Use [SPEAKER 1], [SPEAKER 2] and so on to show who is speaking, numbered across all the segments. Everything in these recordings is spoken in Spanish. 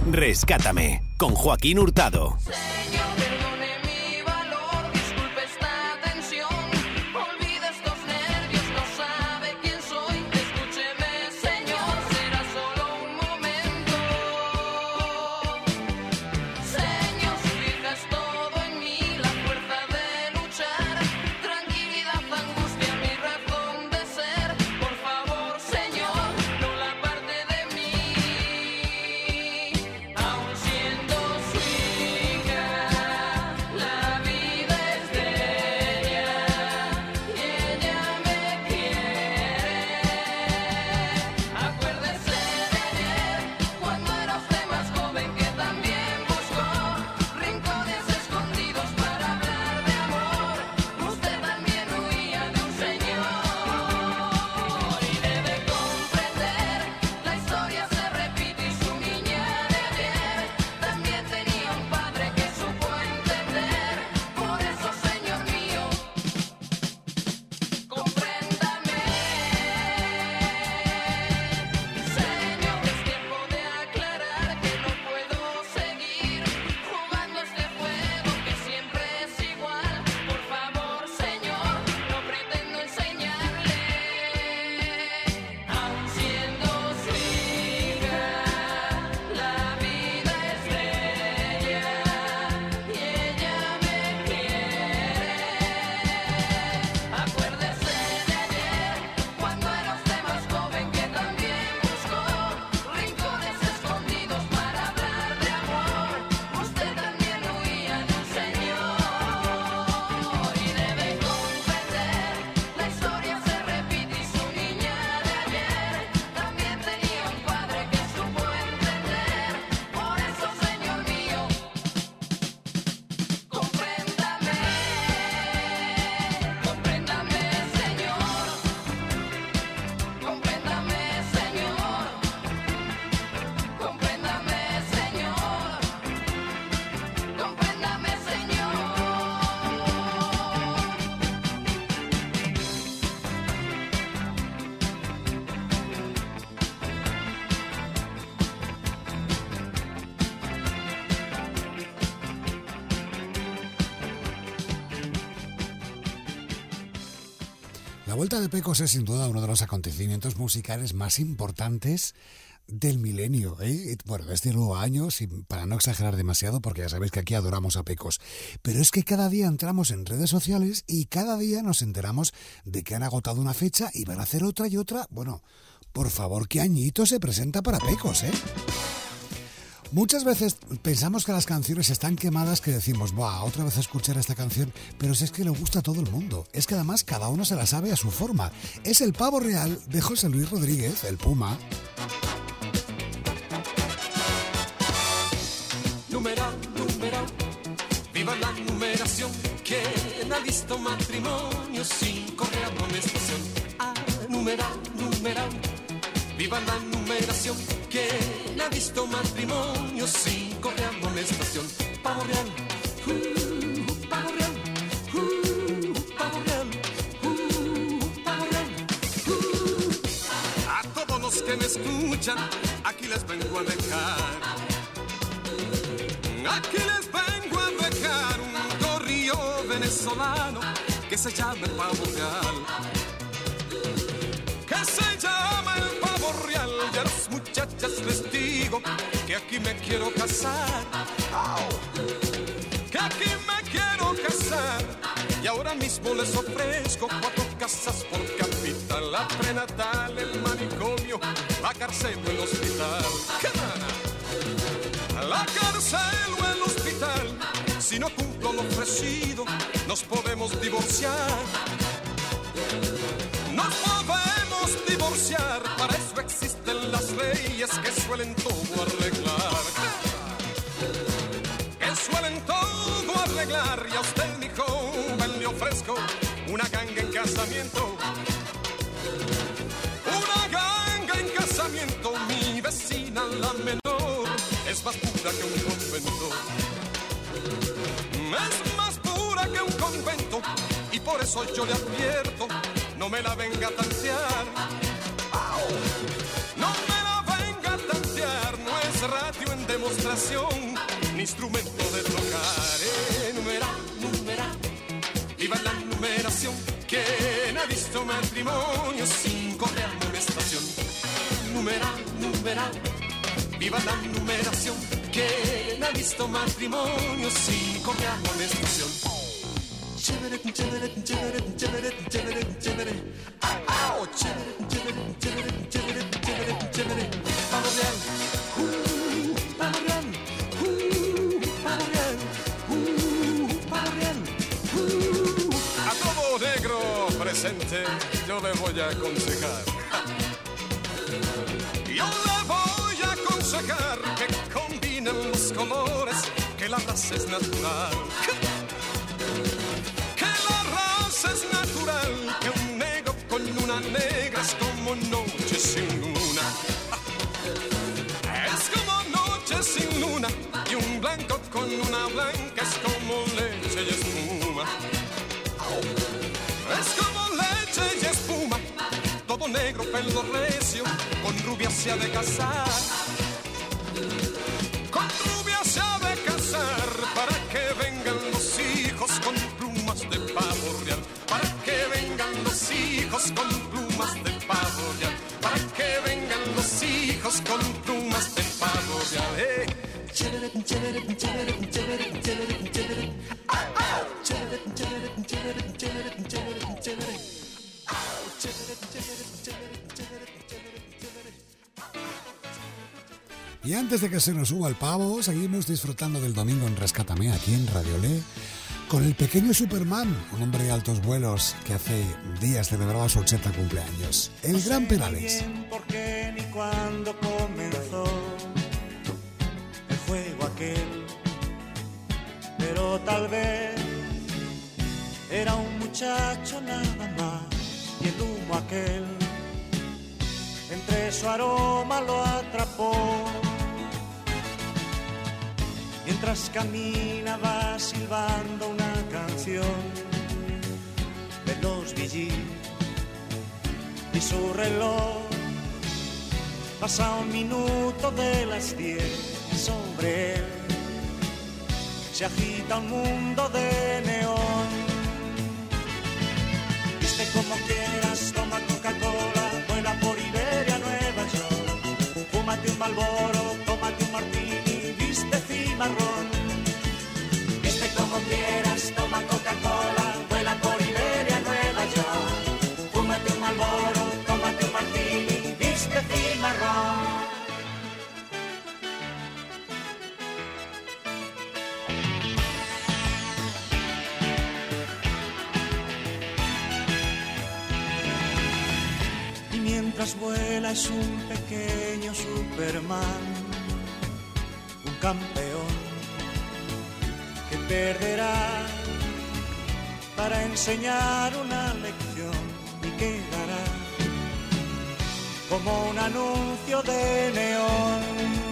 [SPEAKER 1] Rescátame, con Joaquín Hurtado.
[SPEAKER 2] La Vuelta de Pecos es sin duda uno de los acontecimientos musicales más importantes del milenio, ¿eh? Bueno, de este nuevo año, para no exagerar demasiado, porque ya sabéis que aquí adoramos a Pecos. Pero es que cada día entramos en redes sociales y cada día nos enteramos de que han agotado una fecha y van a hacer otra y otra. Bueno, por favor, ¿qué añito se presenta para Pecos, eh? Muchas veces pensamos que las canciones están quemadas, que decimos, ¡buah! Otra vez a escuchar esta canción, pero si es que le gusta a todo el mundo. Es que además cada uno se la sabe a su forma. Es el Pavo Real de José Luis Rodríguez, el Puma.
[SPEAKER 3] Numeral, numeral, viva la numeración. ¿Quién ha visto matrimonio sin correa amonestación? Ah, numeral, numeral, viva la numeración. ¿Quién ha visto matrimonio sin correa amonestación? Pavo Real, Pavo Real, Pavo Real, Pavo Real. A todos los que me escuchan, aquí les vengo a dejar. Aquí les vengo a dejar un corrillo venezolano que se llama el Pavo Real. Que se llama el Pavo Real. Y a las muchachas les digo que aquí me quiero casar. Que aquí me quiero casar. Y ahora mismo les ofrezco 4 casas por capital. La prenatal, el manicomio, la cárcel o el hospital. La cárcel o el hospital. Si no cumplo lo ofrecido, nos podemos divorciar. Nos podemos divorciar. Para eso existen las leyes que suelen todo arreglar. Que suelen todo arreglar. Y a usted, mi joven, le ofrezco una ganga en casamiento. Una ganga en casamiento. Mi vecina, la menor, es más pura que un convento. Es más pura que un convento. Y por eso yo le advierto, no me la venga a tantear. No me la venga a tantear. No es ratio en demostración, un instrumento de tocar. Numeral, viva la numeración. ¿Quién ha visto matrimonio sin correr amonestación? Numeral, viva la numeración. ¿Quién ha visto matrimonio sin correr amonestación? Chévere, chévere, chévere, chévere, chévere, chévere. ¡Au! Chévere, chévere, chévere, chévere, chévere, chévere. Pavo real, pavo real, pavo real, pavo real. A todo negro presente yo le voy a aconsejar. Yo le voy a aconsejar que combinen los colores, que la raza es natural. Es natural que un negro con una negra es como noche sin luna. Es como noche sin luna y un blanco con una blanca es como leche y espuma. Es como leche y espuma, todo negro pelo recio, con rubia se ha de casar. Con rubia se ha de casar para que vengan los hijos con plumas de pavo real. Para que vengan los hijos con plumas de pavo real. Para que vengan los hijos con plumas de pavo real. Chévere, chévere, chévere, chévere, chévere, chévere. Chévere, chévere, chévere, chévere, chévere, chévere. Chévere, chévere, chévere, chévere, chévere.
[SPEAKER 2] Y antes de que se nos suba el pavo, seguimos disfrutando del domingo en Rescátame aquí en Radiolé con el pequeño Superman, un hombre de altos vuelos que hace días celebraba su 80 cumpleaños. El gran Perales.
[SPEAKER 4] No sé por qué ni cuándo comenzó el juego aquel, pero tal vez era un muchacho nada más y el humo aquel entre su aroma lo atrapó. Mientras caminaba silbando una canción de los Bee y su reloj pasa 1 minuto de las 10 y sobre él se agita un mundo de neón. Viste como quieras, toma Coca-Cola, vuela por Iberia, Nueva York, fúmate un Marlboro, tómate un martini, viste cimarrón. Viste como quieras, toma Coca-Cola, vuela por Iberia, Nueva York, fúmate un Marlboro, tómate un martini, viste cimarrón. Y mientras vuela es un pequeño Superman, un campeón que perderá para enseñar una lección y quedará como un anuncio de neón.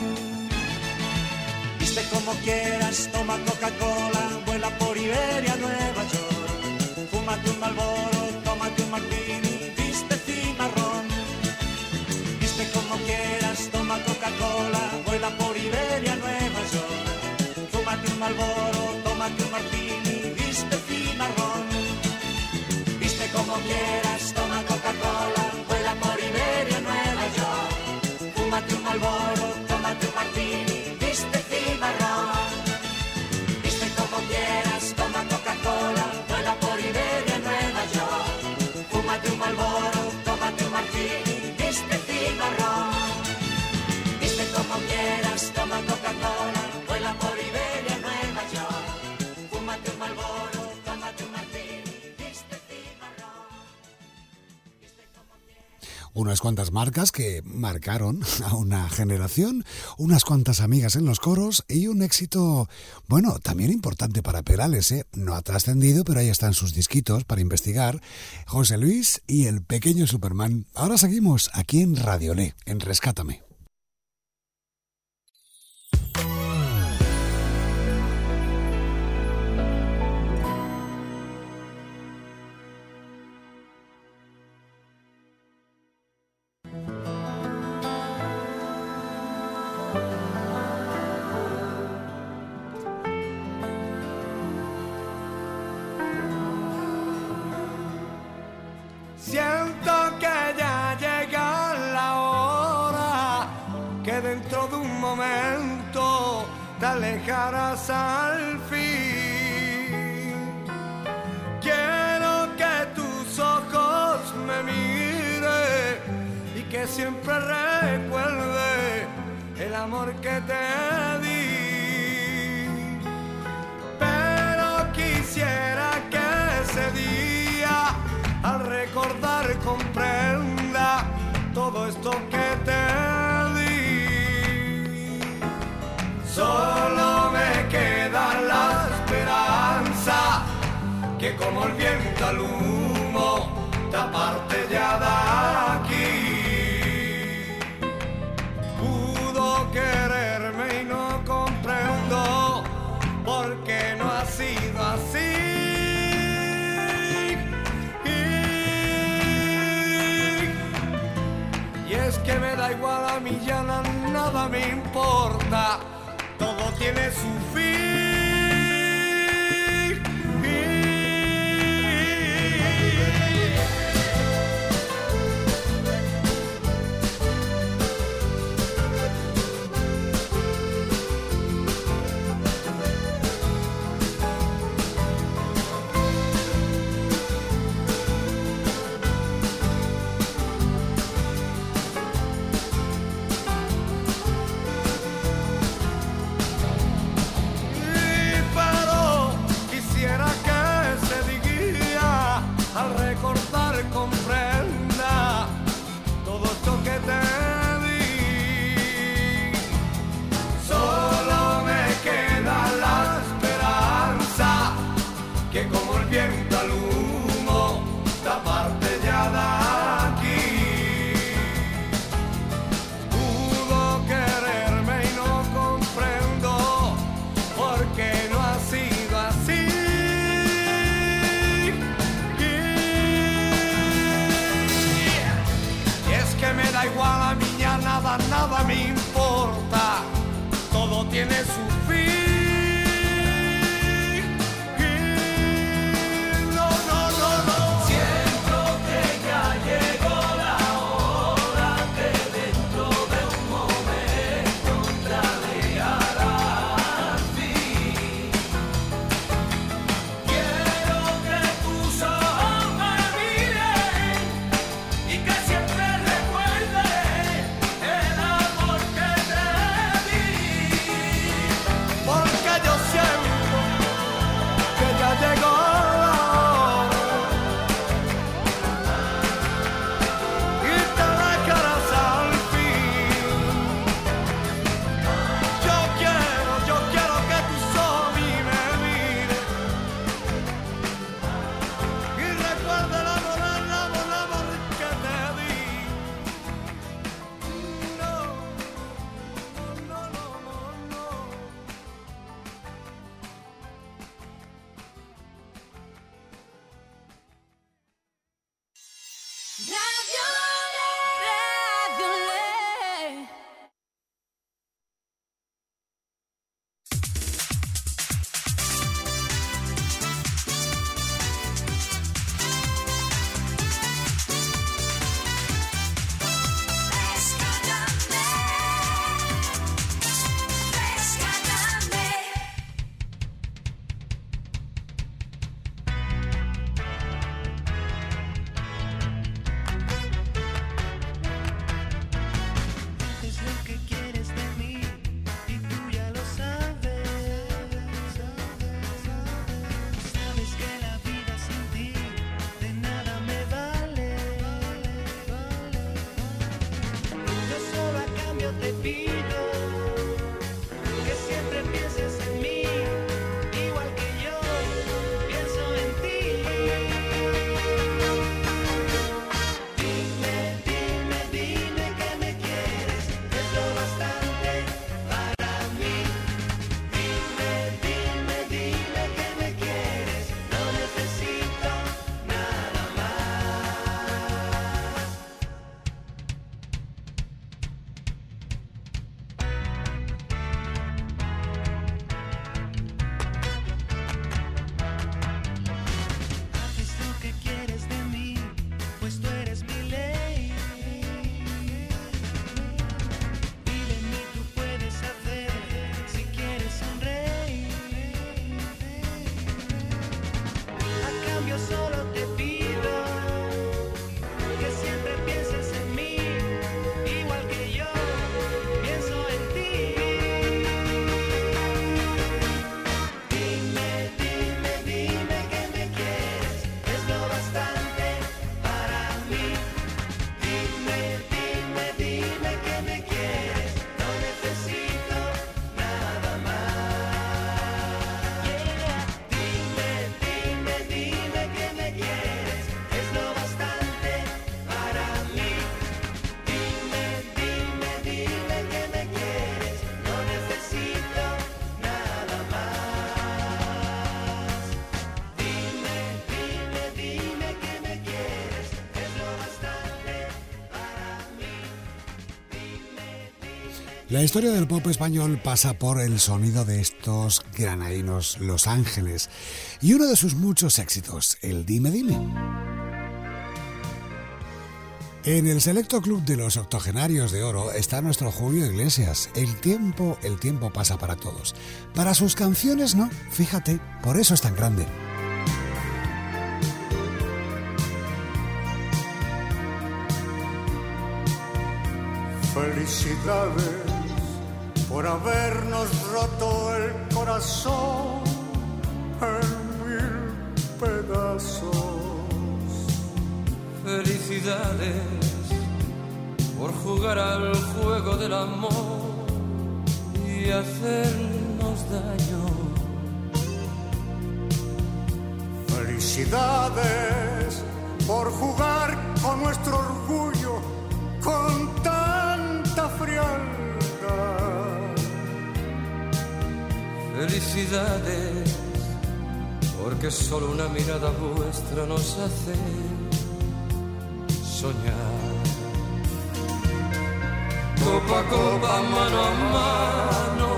[SPEAKER 4] Viste como quieras, toma Coca-Cola, vuela por Iberia, Nueva York, fúmate un Marlboro, tómate un martini, viste cimarrón. Viste como quieras, toma Coca-Cola, vuela por Iberia, Nueva York, fúmate un Marlboro, tómate un martini, viste cimarrón. Viste como quieras, toma Coca-Cola, vuela por Iberia, Nueva York, fúmate un Marlboro, tómate un martini, viste cimarrón. Viste como quieras, toma Coca-Cola, vuela por Iberia, Nueva York, fúmate un Marlboro, tómate un martini, viste cimarrón. Viste como quieras, toma Coca-Cola, vuela por Iberia, Nueva York, fúmate un Marlboro, tómate un martini, viste cimarrón.
[SPEAKER 2] Unas cuantas marcas que marcaron a una generación, unas cuantas amigas en los coros y un éxito, bueno, también importante para Perales, ¿eh? No ha trascendido, pero ahí están sus disquitos para investigar. José Luis y el pequeño Superman. Ahora seguimos aquí en Radiolé, en Rescátame.
[SPEAKER 5] de un momento te alejarás al fin. Quiero que tus ojos me miren y que siempre recuerde el amor que te di. Pero quisiera que ese día, al recordar, comprenda todo esto que te di. Solo me queda la esperanza que como el viento al humo te aparte ya de aquí. Pudo quererme y no comprendo por qué no ha sido así. Y es que me da igual, a mí ya nada me importa, todo tiene su fin.
[SPEAKER 2] La historia del pop español pasa por el sonido de estos granadinos Los Ángeles y uno de sus muchos éxitos, el Dime Dime. En el selecto club de los octogenarios de oro está nuestro Julio Iglesias. El tiempo pasa para todos. Para sus canciones no, fíjate, por eso es tan grande.
[SPEAKER 4] Felicidades por habernos roto el corazón en 1000 pedazos.
[SPEAKER 3] Felicidades por jugar al juego del amor y hacernos daño.
[SPEAKER 4] Felicidades por jugar con nuestro orgullo con tanta frialdad.
[SPEAKER 3] Felicidades porque solo una mirada vuestra nos hace soñar. Copa a copa, mano a mano,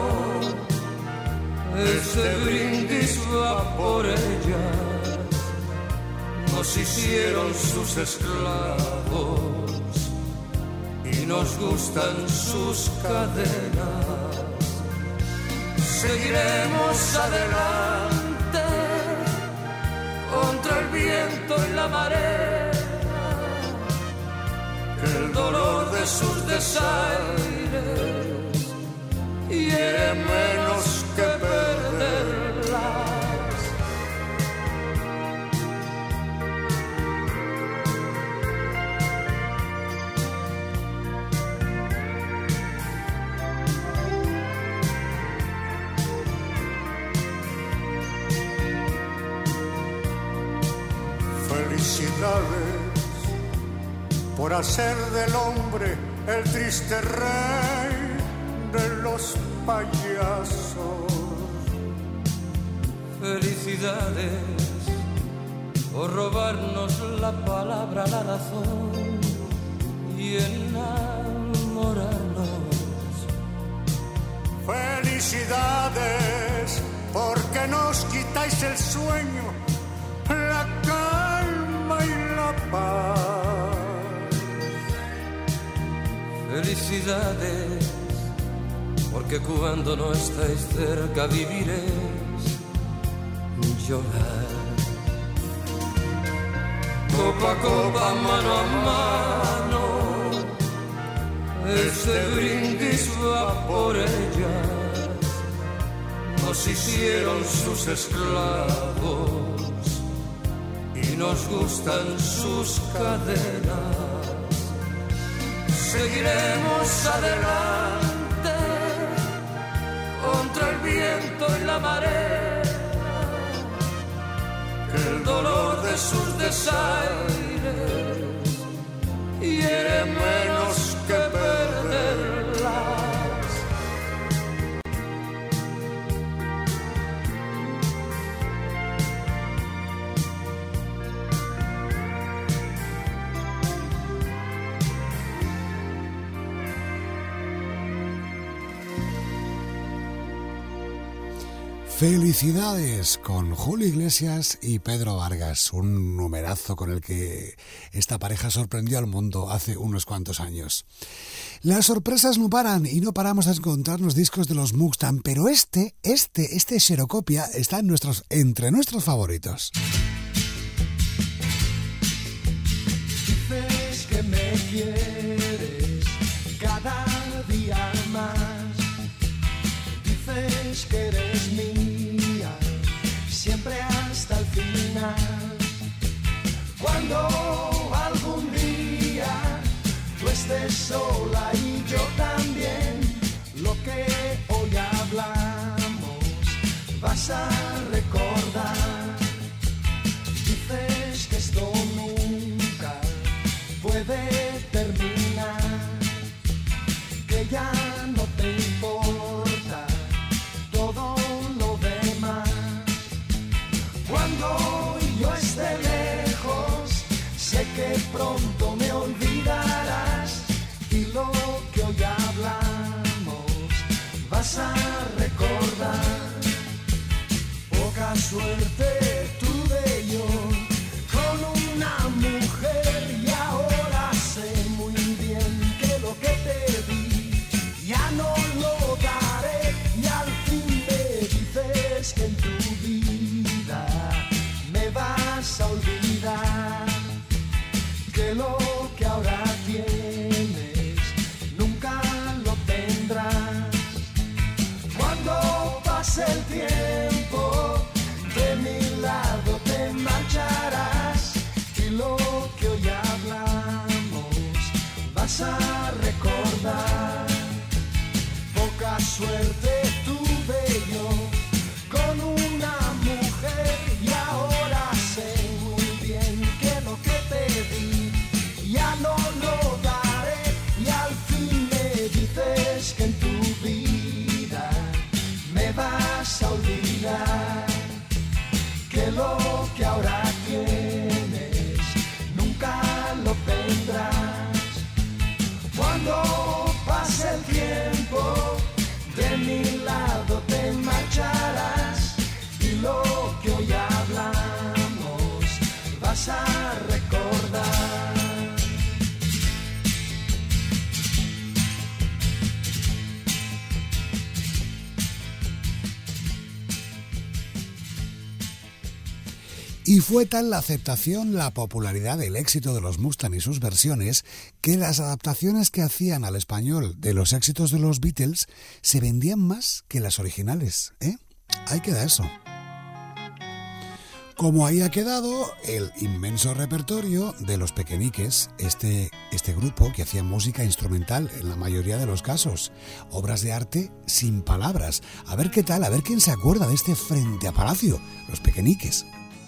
[SPEAKER 3] este brindis va por ellas. Nos hicieron sus esclavos y nos gustan sus cadenas. Seguiremos adelante contra el viento y la marea. El dolor de sus desaires hiere menos que perderlas.
[SPEAKER 4] Felicidades por hacer del hombre el triste rey de los payasos.
[SPEAKER 3] Felicidades por robarnos la palabra, la razón y enamorarnos.
[SPEAKER 4] Felicidades porque nos quitáis el sueño, la calma y la paz.
[SPEAKER 3] Felicidades, porque cuando no estáis cerca viviréis llorar. Copa a copa, mano a mano, este brindis va por ellas. Nos hicieron sus esclavos y nos gustan sus cadenas. Seguiremos adelante contra el viento y la marea. Que el dolor de sus desaires hiere menos que perderlas.
[SPEAKER 2] Felicidades con Julio Iglesias y Pedro Vargas, un numerazo con el que esta pareja sorprendió al mundo hace unos cuantos años. Las sorpresas no paran y no paramos de encontrarnos discos de los Mustang, pero este Xerocopia está entre nuestros favoritos.
[SPEAKER 6] Dices que me quieres cada día más. Dices que eres mía, siempre hasta el final. Cuando algún día tú estés sola y yo también, lo que hoy hablamos vas a recordar. Dices que esto nunca puede terminar, que ya no te importa todo lo demás. Cuando yo esté lejos, sé que pronto me olvidarás y lo que hoy hablamos vas a recordar. Poca suerte tuve yo con una mujer y ahora sé muy bien que lo que te di ya no lo daré y al fin me dices que en tu vida me vas a olvidar, que lo que ahora tienes nunca lo tendrás. Cuando pase el tiempo de mi lado te marcharás y lo que hoy hablamos vas a recordar. Poca suerte tuve yo con una mujer y ahora sé muy bien que lo que te di ya no lo daré y al fin me dices que en tu vida me vas a olvidar, que lo que ahora tienes nunca lo tendrás. Cuando pase el tiempo de mi lado te marcharás y lo que hoy hablamos vas a recordar.
[SPEAKER 2] Y fue tal la aceptación, la popularidad del éxito de los Mustang y sus versiones, que las adaptaciones que hacían al español de los éxitos de los Beatles se vendían más que las originales, ¿eh? Ahí queda eso. Como ahí ha quedado el inmenso repertorio de Los Pequeñiques, este grupo que hacía música instrumental en la mayoría de los casos, obras de arte sin palabras. A ver qué tal, a ver quién se acuerda de este Frente a Palacio, Los Pequeñiques.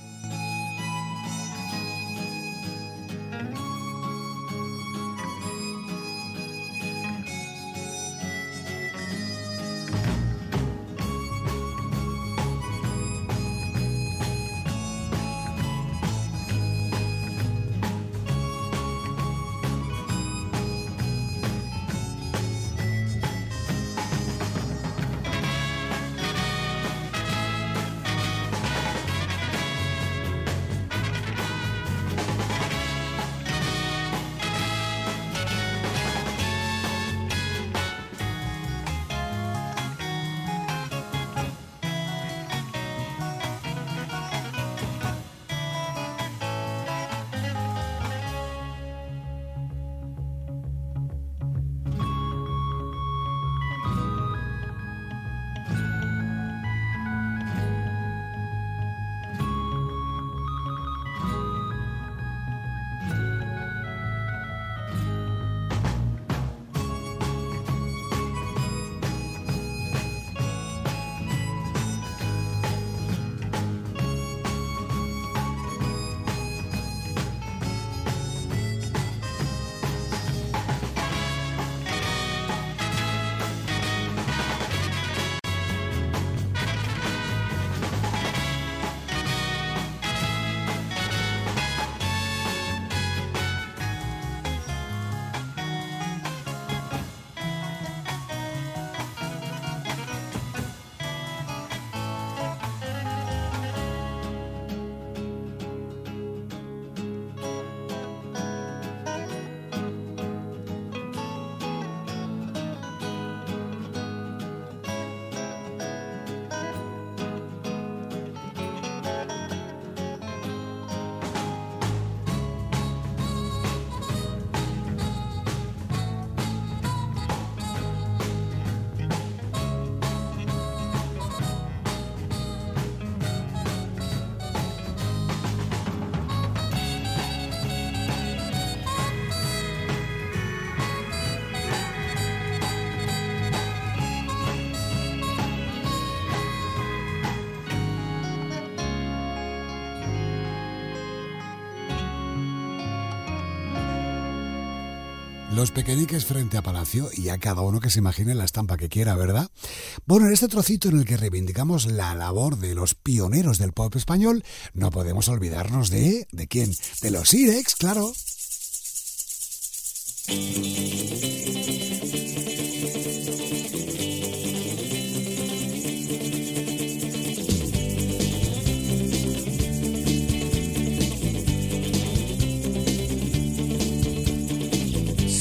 [SPEAKER 2] Los Pequeñiques Frente a Palacio, y a cada uno que se imagine la estampa que quiera, ¿verdad? Bueno, en este trocito en el que reivindicamos la labor de los pioneros del pop español, no podemos olvidarnos ¿de quién? De los Irex, claro.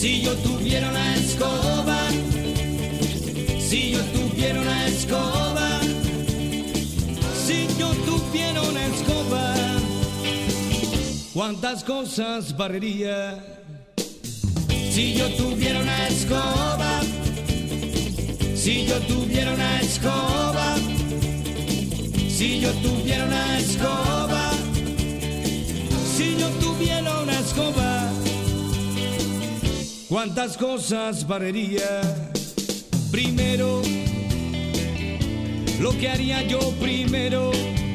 [SPEAKER 7] Si yo tuviera una escoba, si yo tuviera una escoba, si yo tuviera una escoba, cuántas cosas barrería. Si yo tuviera una escoba, si yo tuviera una escoba, si yo tuviera una escoba, si yo tuviera una escoba, cuántas cosas barrería. Primero, lo que haría yo primero,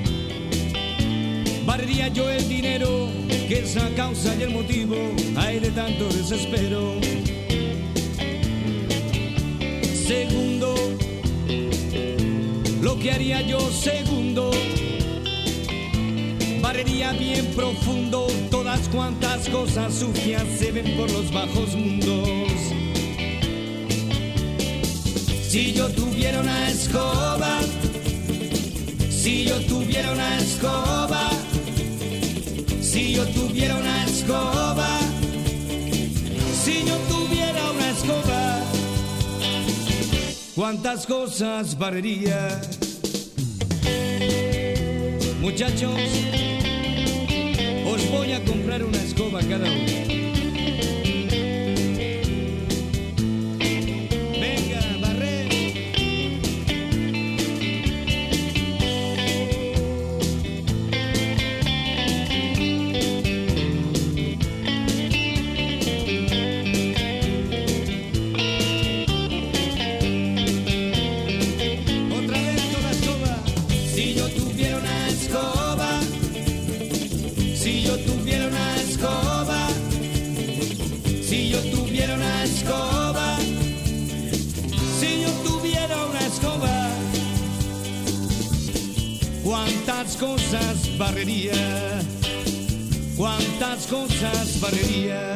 [SPEAKER 7] barrería yo el dinero, que es la causa y el motivo, hay de tanto desespero. Segundo, lo que haría yo segundo, barrería bien profundo todas cuantas cosas sucias se ven por los bajos mundos. Si yo tuviera una escoba, si yo tuviera una escoba, si yo tuviera una escoba, si yo tuviera una escoba, cuántas cosas barrería. Muchachos, os voy a comprar una escoba cada uno. Cuántas cosas barrería, cuántas cosas barrería.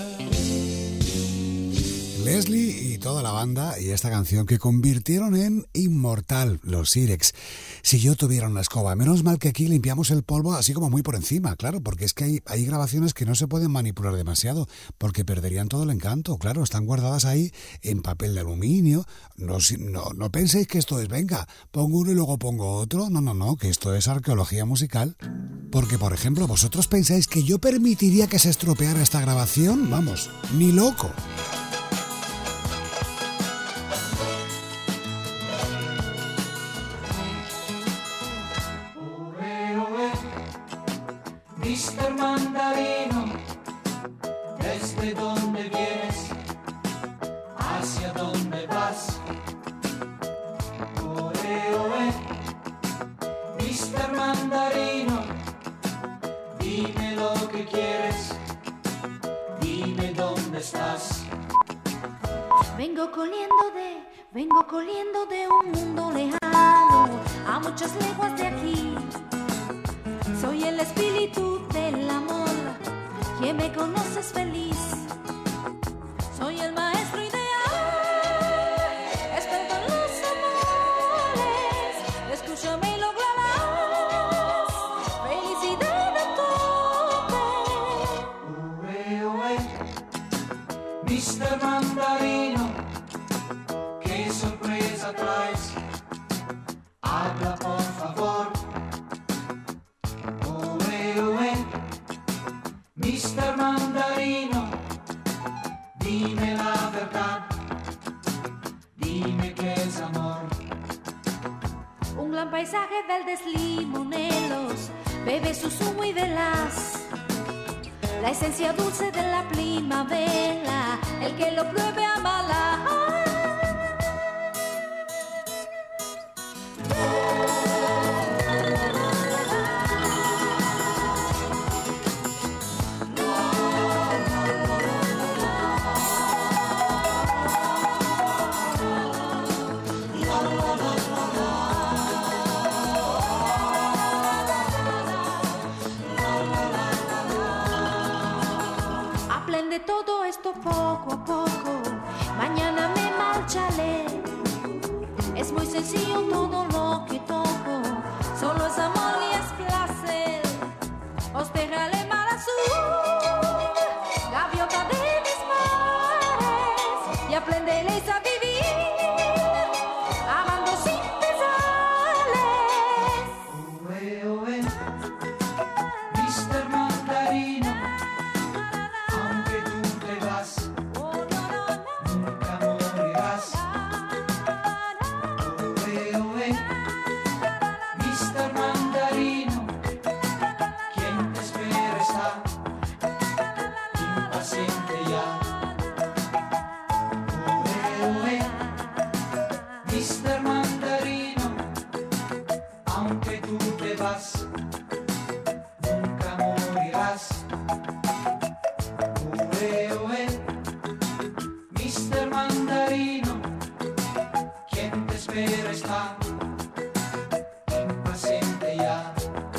[SPEAKER 2] Leslie y toda la banda y esta canción que convirtieron en inmortal los Sirex. Si yo tuviera una escoba, menos mal que aquí limpiamos el polvo así como muy por encima, claro, porque es que hay grabaciones que no se pueden manipular demasiado porque perderían todo el encanto, claro, están guardadas ahí en papel de aluminio. No penséis que esto es, venga, pongo uno y luego pongo otro, no, que esto es arqueología musical. Porque, por ejemplo, vosotros pensáis que yo permitiría que se estropeara esta grabación, vamos, ni loco.
[SPEAKER 6] Mr. Mandarino, ¿desde dónde vienes? ¿Hacia dónde vas? Oe, Mr. Mandarino, dime lo que quieres, dime dónde estás.
[SPEAKER 8] Vengo corriendo de un mundo lejano, a muchas leguas de aquí. Soy el espíritu del amor, quien me conoce es feliz. Soy el maestro ideal, experto en los amores. Escúchame y lograrás felicidad a tope.
[SPEAKER 6] Oe, Mr. Mandarino, qué sorpresa traes. Habla por favor. Mr. Mandarino, dime la verdad, dime qué es amor.
[SPEAKER 8] Un gran paisaje verdes limoneros, bebe su zumo y velas. La esencia dulce de la primavera, el que lo pruebe amará. Aprende todo esto poco a poco, mañana me marcharé. Es muy sencillo todo lo que toco, solo es amor y es placer. Os dejaré mar azul, gaviota de mis mares.
[SPEAKER 6] pero está presente ya.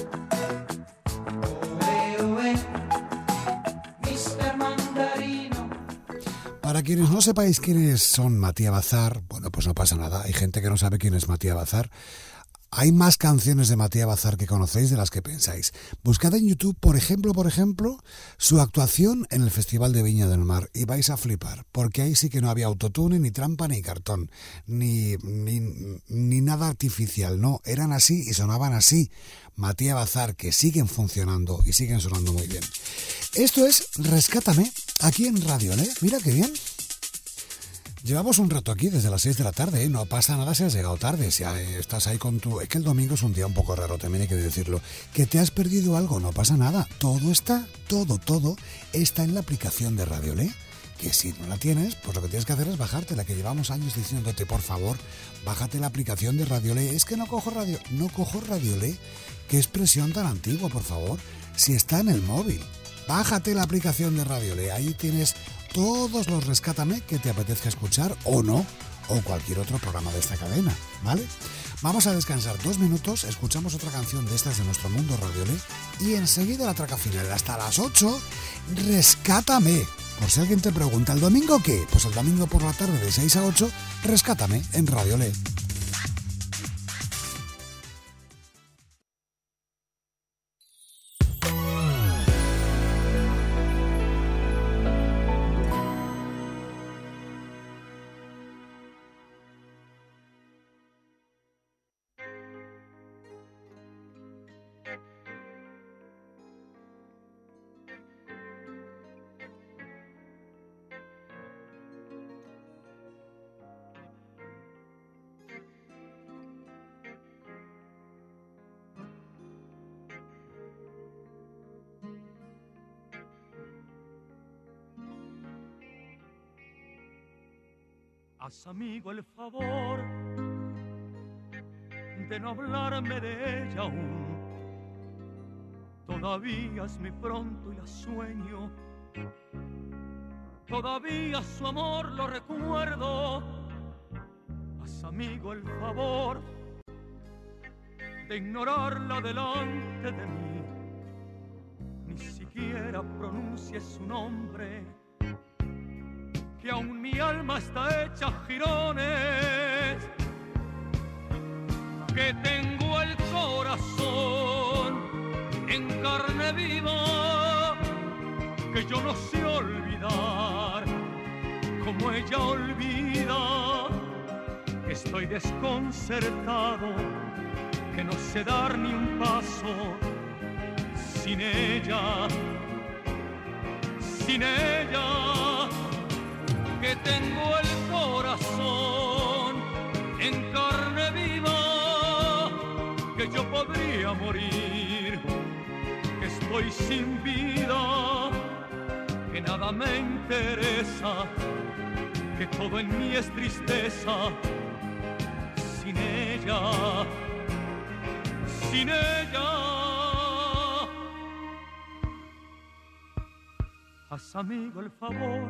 [SPEAKER 6] Mr. Mandarino.
[SPEAKER 2] Para quienes no sepáis quiénes son Matías Bazar, bueno, pues no pasa nada. Hay gente que no sabe quién es Matías Bazar. Hay más canciones de Matías Bazar que conocéis de las que pensáis. Buscad en YouTube, por ejemplo, su actuación en el Festival de Viña del Mar y vais a flipar, porque ahí sí que no había autotune, ni trampa, ni cartón, ni nada artificial, no, eran así y sonaban así. Matías Bazar, que siguen funcionando y siguen sonando muy bien. Esto es Rescátame, aquí en Radio Le. Mira qué bien. Llevamos un rato aquí desde las 6 de la tarde, ¿eh? No pasa nada si has llegado tarde, si estás ahí con tu... Es que el domingo es un día un poco raro, también hay que decirlo. Que te has perdido algo, no pasa nada. Todo está en la aplicación de Radio Le. Que si no la tienes, pues lo que tienes que hacer es bajártela, que llevamos años diciéndote, por favor, bájate la aplicación de Radio Le. Es que no cojo Radio Le. Qué expresión tan antigua, por favor. Si está en el móvil, bájate la aplicación de Radio Le. Ahí tienes todos los Rescátame que te apetezca escuchar o no, o cualquier otro programa de esta cadena, ¿vale? Vamos a descansar 2 minutos, escuchamos otra canción de estas de nuestro mundo Radio Le y enseguida la traca final hasta las 8, Rescátame. Por si alguien te pregunta, ¿el domingo qué? Pues el domingo por la tarde de 6 a 8, Rescátame en Radio Le.
[SPEAKER 9] Haz, amigo, el favor de no hablarme de ella aún. Todavía es muy pronto y la sueño. Todavía su amor lo recuerdo. Haz, amigo, el favor de ignorarla delante de mí. Ni siquiera pronuncie su nombre, que aún mi alma está hecha jirones, que tengo el corazón en carne viva, que yo no sé olvidar como ella olvida, que estoy desconcertado, que no sé dar ni un paso sin ella, sin ella. Que tengo el corazón en carne viva, que yo podría morir, que estoy sin vida, que nada me interesa, que todo en mí es tristeza, sin ella, sin ella. Haz, amigo, el favor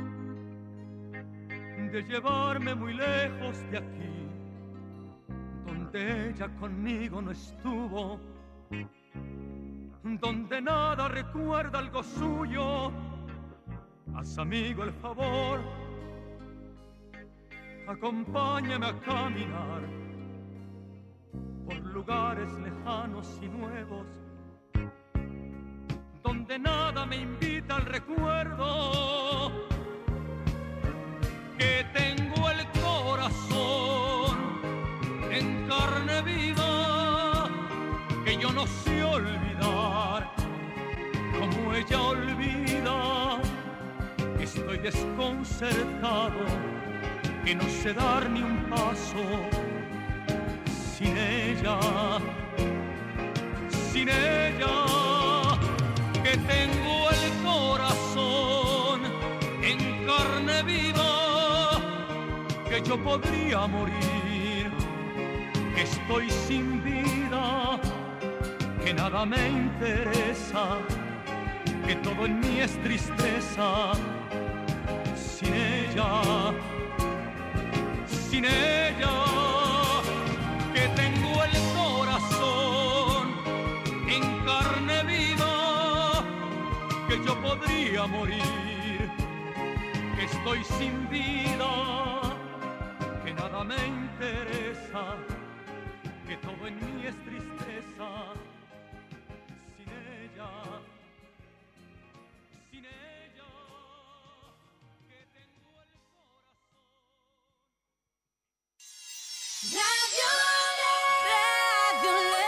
[SPEAKER 9] de llevarme muy lejos de aquí, donde ella conmigo no estuvo, donde nada recuerda algo suyo. Haz, amigo, el favor, acompáñame a caminar por lugares lejanos y nuevos, donde nada me invita al recuerdo, que tengo el corazón en carne viva, que yo no sé olvidar como ella olvida, que estoy desconcertado, que no sé dar ni un paso sin ella, sin ella, que tengo el corazón en carne viva, que yo podría morir, que estoy sin vida, que nada me interesa, que todo en mí es tristeza, sin ella, sin ella. a morir, que estoy sin vida, que nada me interesa, que todo en mí es tristeza. Sin ella, que tengo el corazón.
[SPEAKER 8] Radio Le.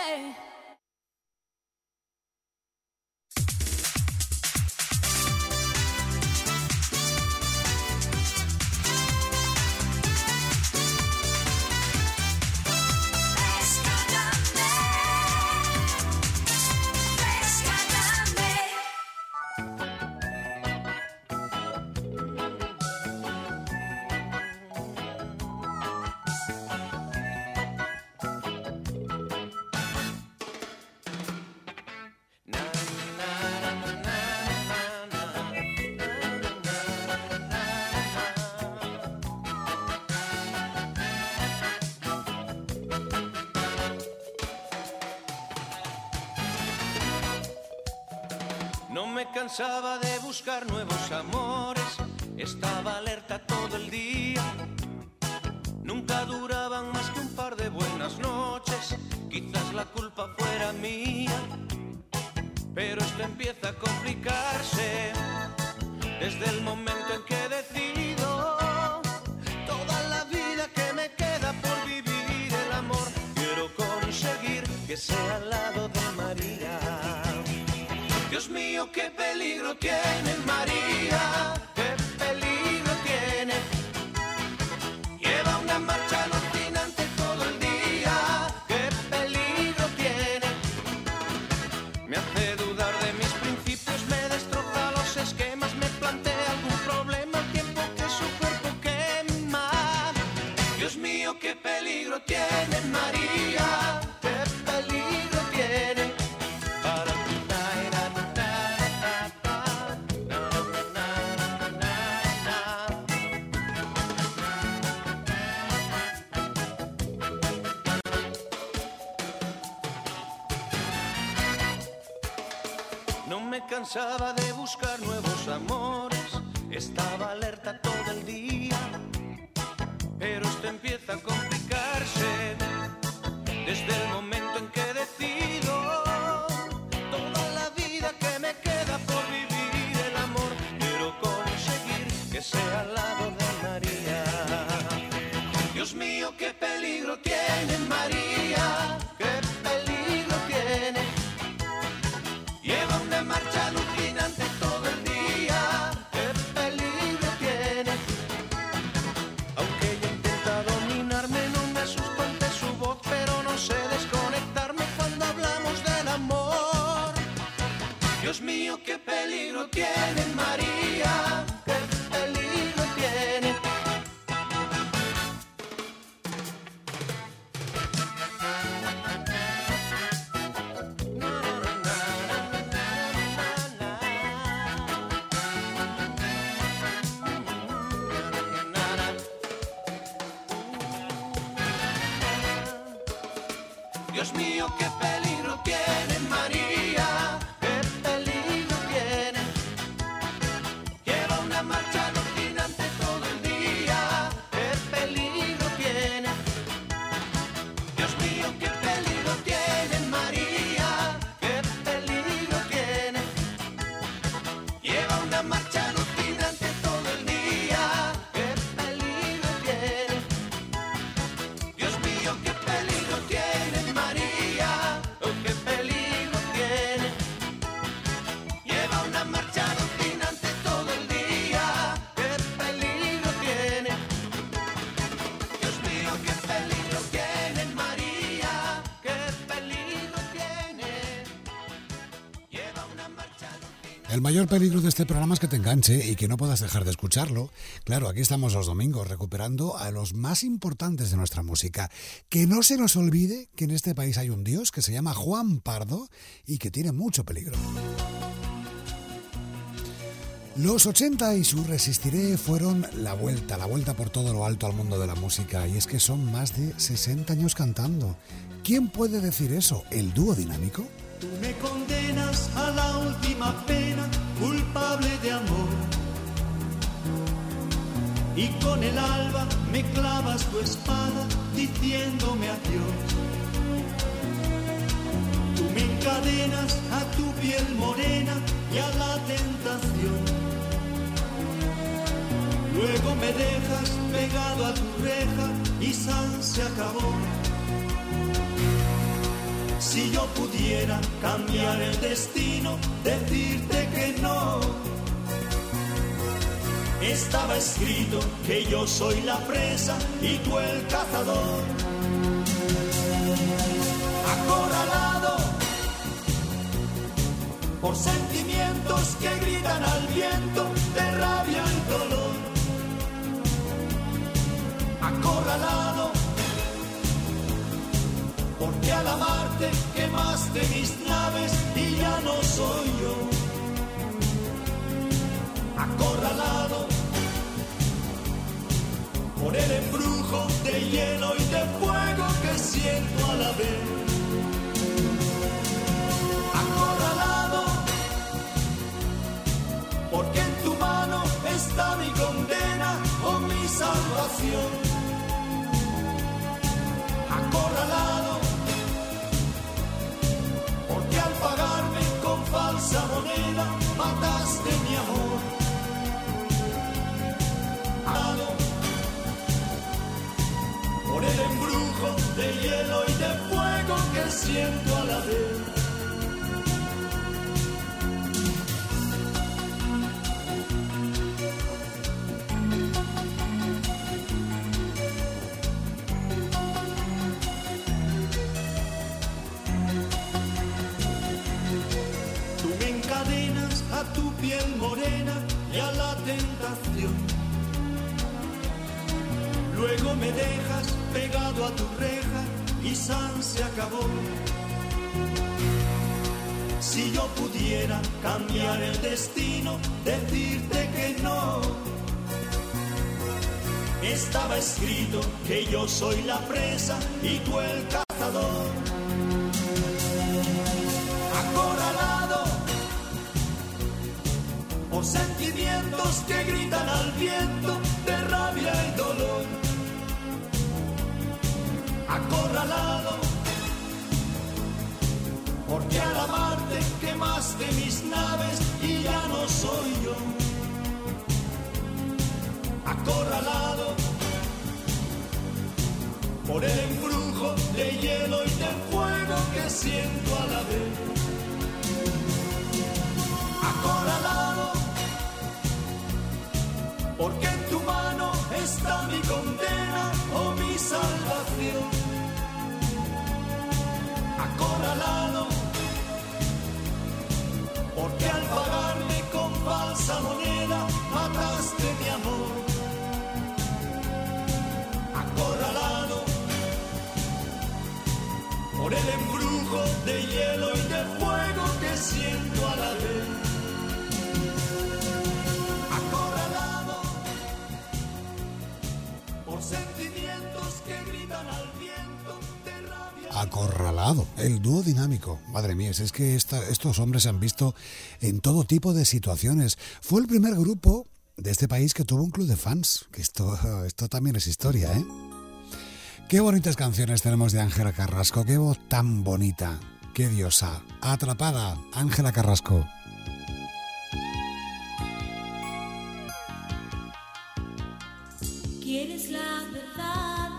[SPEAKER 10] No me cansaba de buscar nuevos amores, estaba alerta todo el día. Nunca duraban más que un par de buenas noches, quizás la culpa fuera mía. Pero esto empieza a complicarse desde el momento en que decido toda la vida que me queda por vivir el amor. Quiero conseguir que sea al lado de María. Dios mío, qué peligro tiene María, qué peligro tiene. Lleva una marcha alucinante todo el día, qué peligro tiene. Me hace dudar de mis principios, me destroza los esquemas, me plantea algún problema al tiempo que su cuerpo quema. Dios mío, qué peligro tiene María, qué peligro tiene. No me cansaba de buscar nuevos amores, estaba alerta todo el día. Pero esto empieza a complicarse desde el momento en que decido toda la vida que me queda por vivir el amor. Quiero conseguir que sea al lado de María. Dios mío, qué peligro tiene María, qué peligro tiene. Lleva una marcha alucinante todo el día, qué peligro tiene. Aunque ella intenta dominarme, no me asusto ante su voz, pero no sé desconectarme cuando hablamos del amor. Dios mío, qué peligro tiene María, qué peligro tiene. Dios mío, qué peligro tiene María, qué peligro tiene. Lleva una marcha alucinante todo el día, qué peligro tiene. Dios mío, qué peligro tiene María, qué peligro tiene. Lleva una marcha alucinante todo el día, qué peligro tiene. Dios mío, qué peligro tiene María, oh, qué peligro tiene. Lleva una marcha alucinante todo el día, qué peligro tiene. Dios mío, qué peligro tiene María, qué peligro tiene. Lleva una marcha alucinante.
[SPEAKER 2] El mayor peligro de este programa es que te enganche y que no puedas dejar de escucharlo. Claro, aquí estamos los domingos recuperando a los más importantes de nuestra música. Que no se nos olvide que en este país hay un dios que se llama Juan Pardo y que tiene mucho peligro. Los 80 y su Resistiré fueron la vuelta por todo lo alto al mundo de la música, y es que son más de 60 años cantando. ¿Quién puede decir eso? ¿El dúo dinámico?
[SPEAKER 4] Tú me condenas a la última pena, culpable de amor. Y con el alba me clavas tu espada diciéndome adiós. Tú me encadenas a tu piel morena y a la tentación. Luego me dejas pegado a tu reja y san se acabó. Si yo pudiera cambiar el destino, decirte que no. Estaba escrito que yo soy la presa y tú el cazador. Acorralado por sentimientos que gritan al viento de rabia y dolor. Acorralado porque al amarte quemaste mis naves y ya no soy yo. Acorralado por el embrujo de hielo y de fuego que siento a la vez. Acorralado porque en tu mano está mi condena o mi salvación. Acorralado porque al pagarme con falsa moneda mataste mi amor. Por el embrujo de hielo y de fuego que siento a la vez. Tú me encadenas a tu piel morena y a la tentación. Luego me dejas pegado a tu reja y san se acabó. Si yo pudiera cambiar el destino, decirte que no. Estaba escrito que yo soy la presa y tú el cazador. Acorralado por sentimientos que gritan al viento de rabia y dolor. Acorralado porque al amarte quemaste mis naves y ya no soy yo. Acorralado por el embrujo de hielo y de fuego que siento a la vez. Acorralado porque en tu mano está mi condena o mi salvación. Acorralado porque al pagarme con falsa moneda mataste mi amor. Acorralado por el embrujo de hielo y de fuego que siento a la vez. Acorralado por sentimientos que gritan al viento de rabia.
[SPEAKER 2] Acorralado, el dúo dinámico. Madre mía, es que estos hombres se han visto en todo tipo de situaciones. Fue el primer grupo de este país que tuvo un club de fans, que esto también es historia, ¿eh? Qué bonitas canciones tenemos de Ángela Carrasco, qué voz tan bonita, qué diosa. Atrapada, Ángela Carrasco.
[SPEAKER 8] Quieres la verdad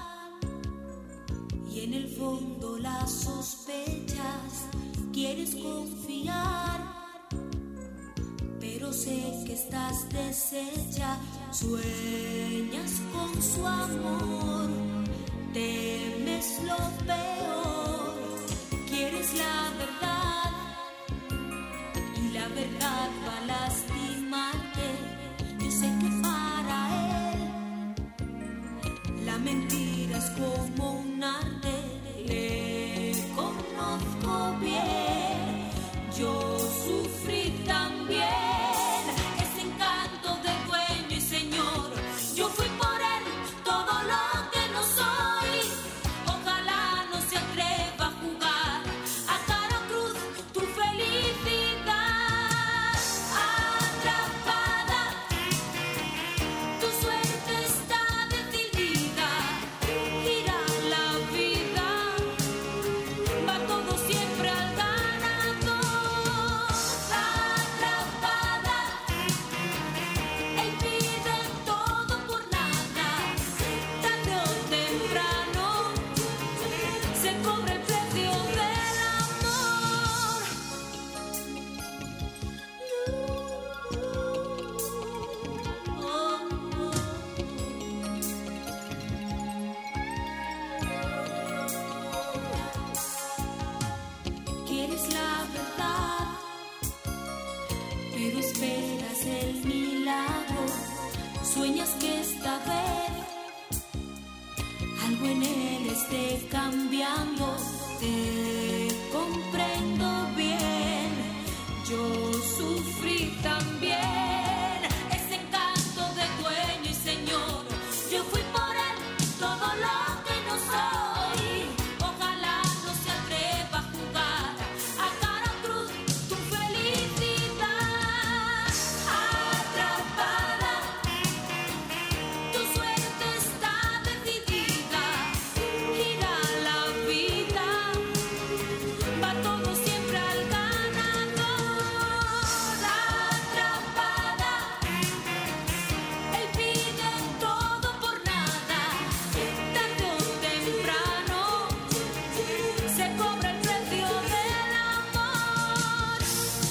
[SPEAKER 8] y en el fondo la sospechas. Quieres confiar, pero sé que estás deshecha. Sueñas con su amor, temes lo peor. Quieres la verdad y la verdad va a lastimarte. Yo sé que para él la mentira es como un arte. Le conozco bien, yo sufrí también. Ese encanto del dueño y señor, yo fui por él todo lo que no soy. Ojalá no sueñas que esta vez algo en él esté cambiando. Te comprendo bien, yo sufrí también ese encanto de dueño y señor. Yo fui por él todo lo que no soy. Ojalá no se atreva a jugar a cara o cruz tu felicidad. Atrapada, tu suerte está decidida. Gira la vida, va todo siempre al ganador. Atrapada, él pide todo por nada. Tarde o temprano se cobra el precio del amor.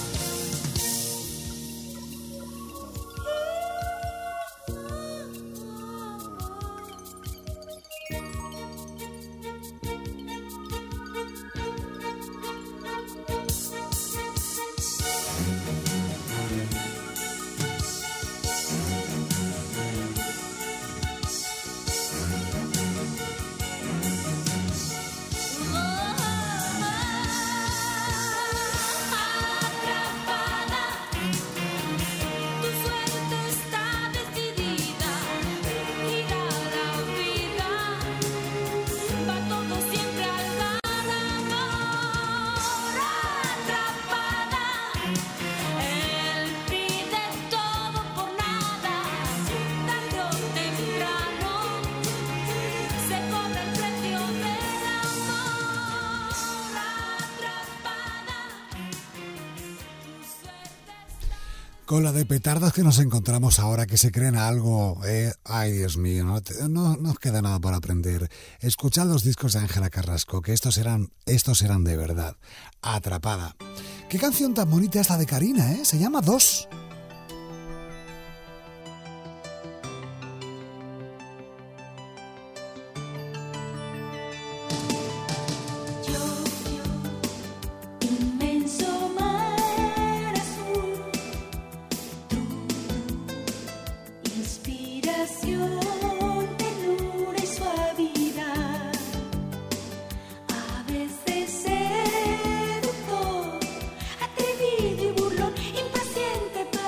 [SPEAKER 8] Atrapada, tu suerte está decidida. Gira la vida, va todo siempre al ganador. Atrapada, él pide todo por nada. Tarde o temprano se cobra el precio del amor. Atrapada, tu suerte está.
[SPEAKER 2] Con la de petardas que nos encontramos ahora, que se creen algo, ay Dios mío, no nos queda nada por aprender. Escuchad los discos de Ángela Carrasco, que estos eran de verdad. Atrapada. Qué canción tan bonita es la de Karina, ¿eh? Se llama Dos.
[SPEAKER 8] Inmenso mar azul, tu inspiración, ternura y suavidad, a veces seductor, atrevido y burlón, impaciente para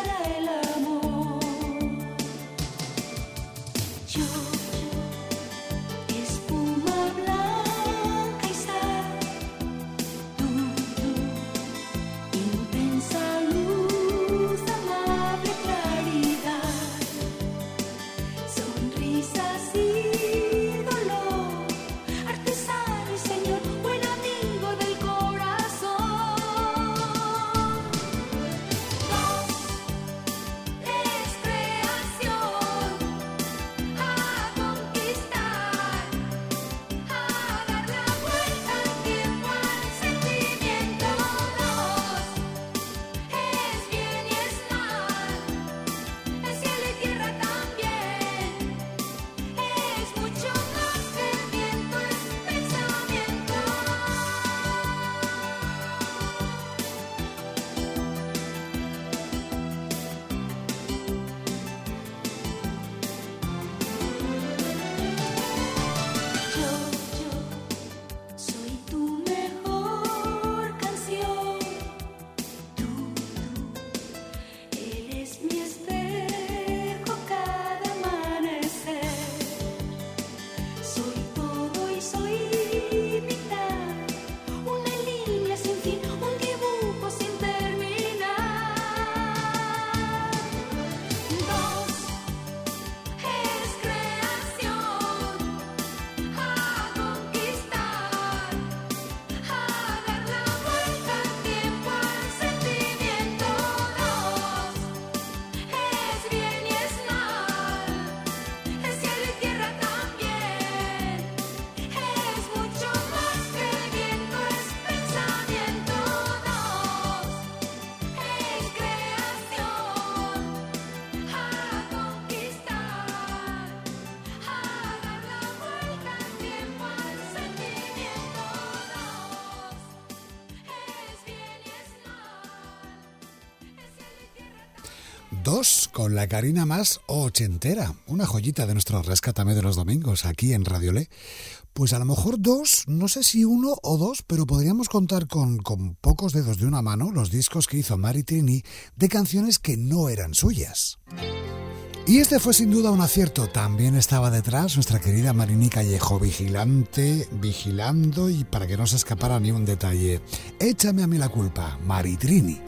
[SPEAKER 2] 2 con la Karina más ochentera, una joyita de nuestro Rescátame de los domingos aquí en Radio Le. Pues a lo mejor 2, no sé si 1 o 2, pero podríamos contar con pocos dedos de una mano los discos que hizo Mari Trini de canciones que no eran suyas. Y este fue sin duda un acierto. También estaba detrás nuestra querida Marini Callejo, vigilando y para que no se escapara ni un detalle. Échame a mí la culpa, Mari Trini.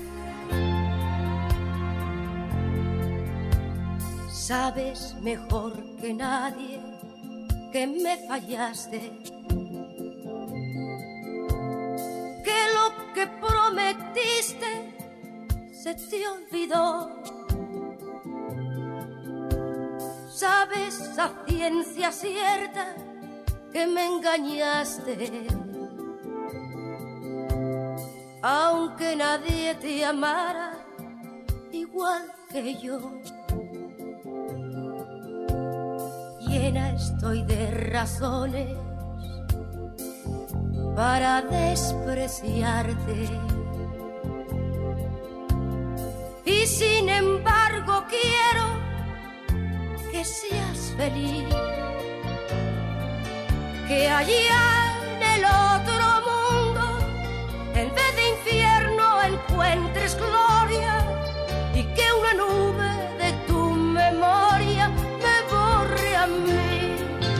[SPEAKER 11] Sabes mejor que nadie que me fallaste, que lo que prometiste se te olvidó. Sabes a ciencia cierta que me engañaste, aunque nadie te amara igual que yo. Llena estoy de razones para despreciarte, y sin embargo quiero que seas feliz, que allá en el otro mundo, en vez de infierno, encuentres gloria, y que una nube de tu memoria me borre a mí,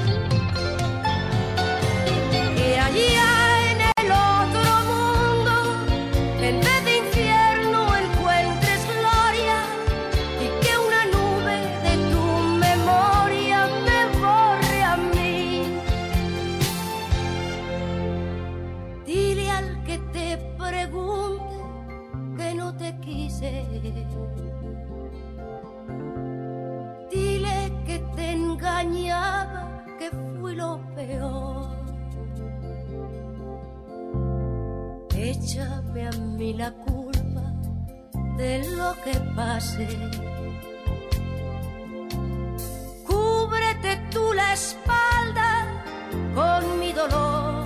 [SPEAKER 11] que allá en el otro mundo, en vez de infierno, encuentres gloria, y que una nube de tu memoria me borre a mí. Dile al que te pregunte que no te quise, dile que te engañaba, que fui lo peor. Échame a mí la culpa de lo que pase, cúbrete tú la espalda con mi dolor,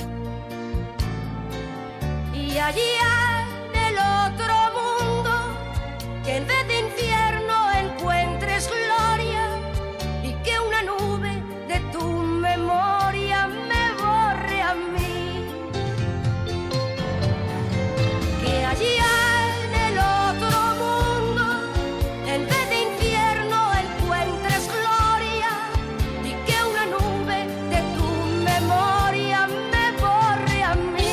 [SPEAKER 11] y allá en el otro mundo, que en vez de infierno encuentres gloria, y que una nube de tu memoria me borre a mí, que allá en el otro mundo, en vez de infierno encuentres gloria, y que una nube de tu memoria me borre a mí.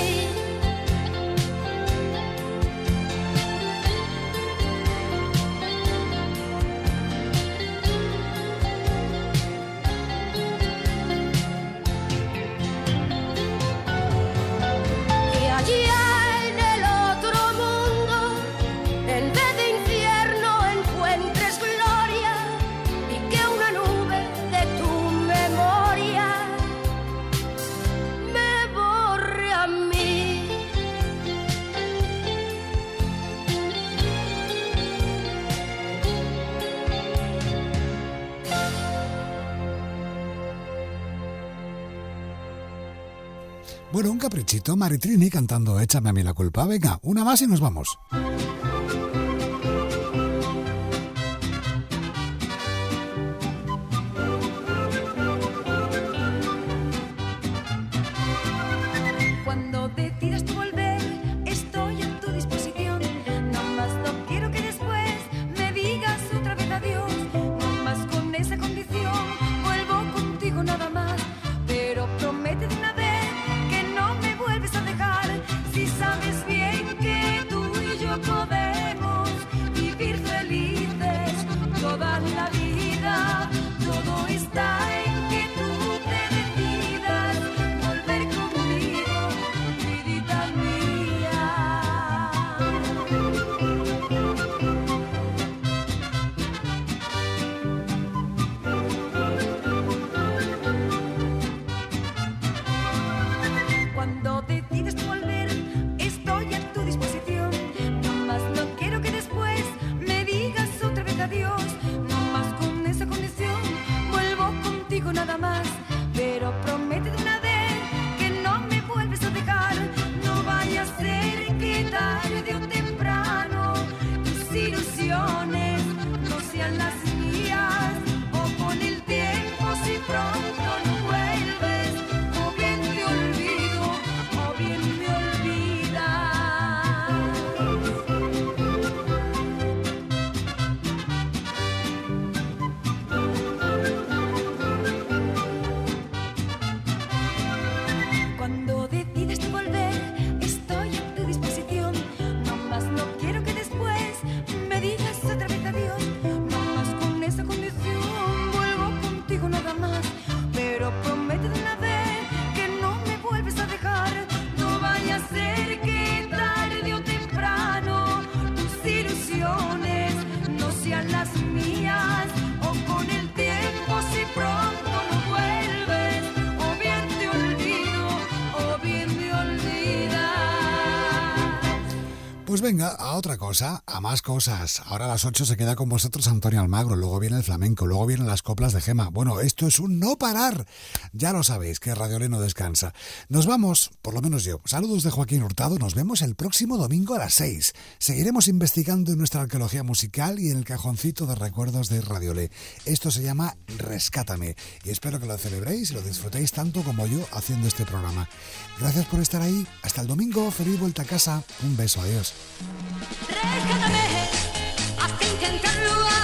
[SPEAKER 11] Que allá en el otro mundo, en vez de infierno encuentres gloria, y que una nube de tu memoria me borre a mí.
[SPEAKER 2] Bueno, un caprichito, Mari Trini cantando Échame a mí la culpa. Venga, una más y nos vamos.
[SPEAKER 12] Cuando decidas tú volver, estoy a tu disposición. No más no quiero que después me digas otra vez adiós. No más con esa condición, vuelvo contigo nada más. Pero promete de una vez que no me vuelves a dejar. Si sabes bien que tú y yo podemos
[SPEAKER 2] Pues venga, a otra cosa, a más cosas. Ahora a las 8 se queda con vosotros Antonio Almagro, luego viene el flamenco, luego vienen las coplas de Gema. Bueno, esto es un no parar. Ya lo sabéis, que Radio Le no descansa. Nos vamos, por lo menos yo. Saludos de Joaquín Hurtado, nos vemos el próximo domingo a las 6. Seguiremos investigando en nuestra arqueología musical y en el cajoncito de recuerdos de Radio Le. Esto se llama Rescátame y espero que lo celebréis y lo disfrutéis tanto como yo haciendo este programa. Gracias por estar ahí. Hasta el domingo. Feliz vuelta a casa. Un beso. Adiós.
[SPEAKER 11] Rescátame hasta intentarlo.